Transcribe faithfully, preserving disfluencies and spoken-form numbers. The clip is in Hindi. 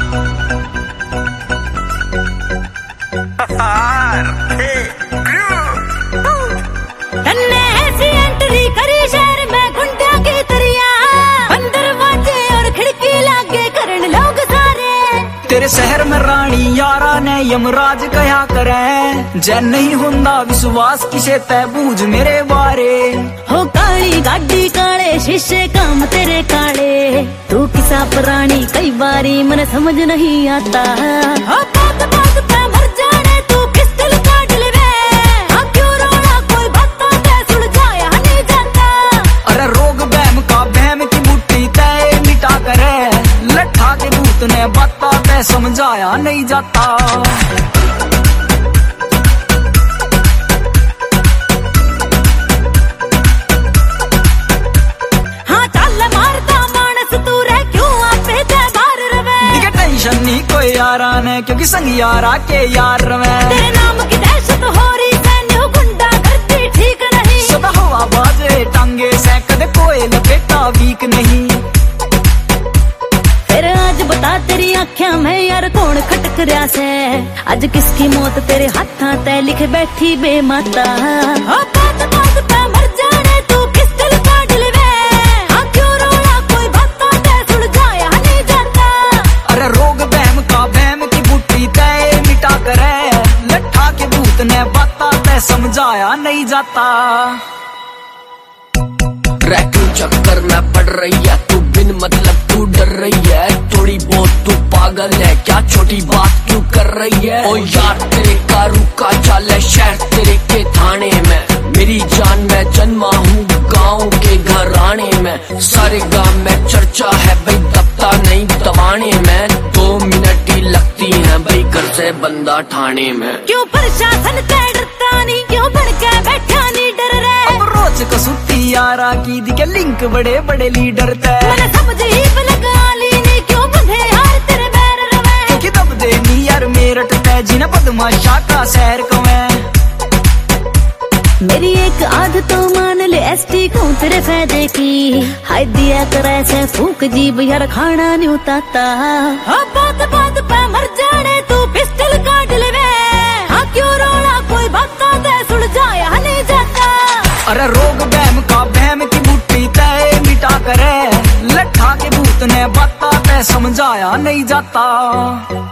तन्ने ऐसी एंट्री करी शहर में गुंडा की तरिया, अंदर दरवाजे और खिड़की लागे करन लोग सारे। तेरे शहर में रानी यारा ने यमराज कया करे, जै नहीं हुंदा विश्वास किसे तै बूझ मेरे बारे। हो काली गाड़ी काले शीशे काम तेरे काले, तू किसा प्राणी कई बारी मन समझ नहीं आता। हो बात बात पे मर जाने तू पिस्टल काट लेवे, हाँ क्यों रोना कोई बातों ते सुलझाया नहीं जाता। अरे रोग बहम का बहम की बूटी तय मिटा करे, लट्ठा के भूत ने बाता तय समझाया नहीं जाता। नहीं कोई यारा ने क्योंकि संग यारा के यार में तेरे नाम की दहशत हो रही सैन्य गुंडा करती ठीक नहीं। सदा हवा बाजे टांगे से कदे कोई लपेटा वीक नहीं। फिर आज बता तेरी आँखों में यार कौन खटक रहा से, आज किसकी मौत तेरे हाथा तय लिख बैठी बेमाता। हो बात बात पे मर जाने तू पिस्टल काट लेवे, हाँ क्यों रोना कोई बातों ते सुलझाया नहीं जाता। अरे रोग बहम का बहम की बूटी तय मिटा करे, लट्ठा के भूत ने बाता तय समझाया नहीं जाता। रैक्यू चक्कर में पड़ रही है तू, बिन मतलब तू डर रही है, थोड़ी बहुत तू पागल है क्या, छोटी बात क्यों कर रही है। ओ यार तेरे कारू का चाल है शहर तेरे के थाने में, मेरी जान में जन्मा हूँ गाँव के घराने में, सारे गांव में चर्चा है भाई दबता नहीं दबाने में, दो मिनट ही लगती है भाई घर से बंदा ठाणे में। क्यों प्रशासन से डरता नहीं, क्यों बन के बैठा नहीं डर रहे। अब रोज कसूती यारा की दिखे लिंक बड़े बड़े लीडर तय, मैंने समझ ही लगा ली नहीं क्यों बंधे यार तेरे बैर रवे। क्योंकि दब दे नी यार मेरठ तय जिन बदमाशा का शहर कवे। मेरी एक आदत तो मान ले एसटी को तेरे फायदे की, हाय दिया कर ऐसे फूक जीब यार खाना नहीं उतारता। हाँ बात बात पे मर जाने तू पिस्टल काट लेवे, हाँ क्यों रोना कोई बातों ते सुलझाया नहीं जाता। अरे रोग बहम का बहम की बूटी तय मिटा करे, लट्ठा के भूत ने बाता तय समझाया नहीं जाता।